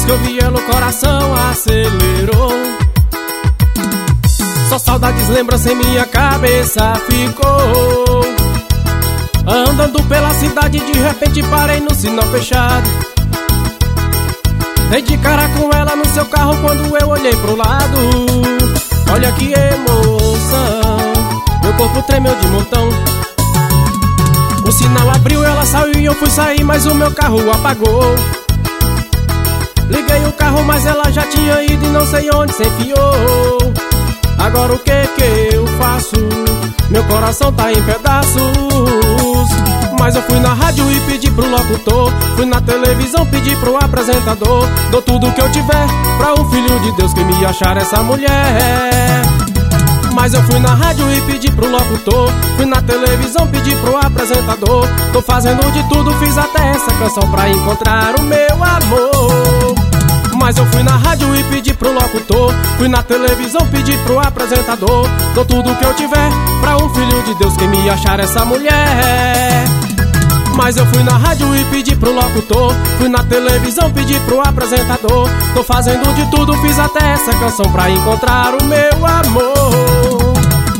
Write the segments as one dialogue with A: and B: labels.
A: que eu vi ela o coração acelerou. Só saudades, lembrança em minha cabeça ficou. Andando pela cidade, de repente parei no sinal fechado. Dei de cara com ela no seu carro quando eu olhei pro lado. Olha que emoção, meu corpo tremeu de montão. O sinal abriu, ela saiu e eu fui sair, mas o meu carro apagou. Liguei o carro, mas ela já tinha ido e não sei onde se enfiou. Agora o que eu faço? Meu coração tá em pedaços. Mas eu fui na rádio e pedi pro locutor, fui na televisão, pedi pro apresentador. Dou tudo que eu tiver pra um filho de Deus que me achar essa mulher. Mas eu fui na rádio e pedi pro locutor, fui na televisão, pedi pro apresentador. Tô fazendo de tudo, fiz até essa canção pra encontrar o meu amor. Mas eu fui na rádio e pedi pro locutor, fui na televisão, pedi pro apresentador. Dou tudo que eu tiver pra um filho de Deus que me achar essa mulher. Mas eu fui na rádio e pedi pro locutor, fui na televisão, pedi pro apresentador. Tô fazendo de tudo, fiz até essa canção pra encontrar o meu amor.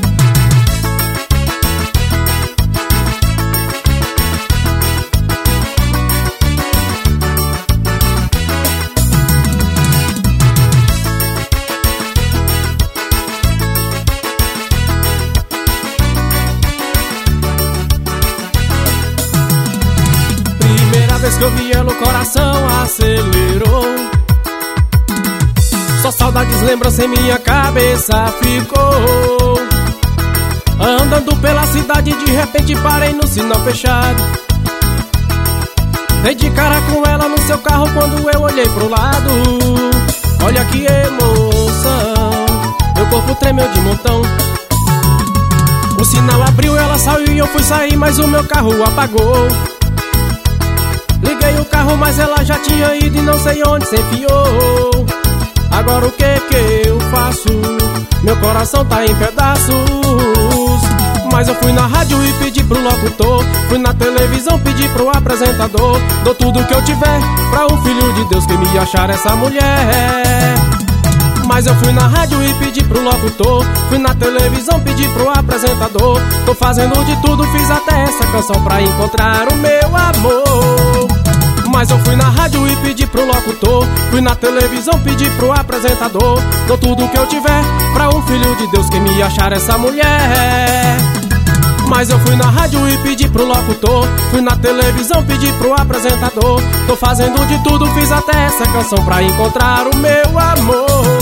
A: Que eu vi ela o coração acelerou. Só saudades, lembrança em minha cabeça ficou. Andando pela cidade, de repente parei no sinal fechado. Dei de cara com ela no seu carro quando eu olhei pro lado. Olha que emoção, meu corpo tremeu de montão. O sinal abriu, ela saiu e eu fui sair, mas o meu carro apagou. Liguei o carro, mas ela já tinha ido e não sei onde se enfiou. Agora o que eu faço? Meu coração tá em pedaços. Mas eu fui na rádio e pedi pro locutor, fui na televisão, pedi pro apresentador. Dou tudo que eu tiver pra um filho de Deus que me achar essa mulher. Mas eu fui na rádio e pedi pro locutor, fui na televisão, pedi pro apresentador. Tô fazendo de tudo, fiz até essa canção pra encontrar o meu amor. Mas eu fui na rádio e pedi pro locutor, fui na televisão, pedi pro apresentador. Dou tudo que eu tiver pra um filho de Deus que me achar essa mulher. Mas eu fui na rádio e pedi pro locutor, fui na televisão, pedi pro apresentador. Tô fazendo de tudo, fiz até essa canção pra encontrar o meu amor.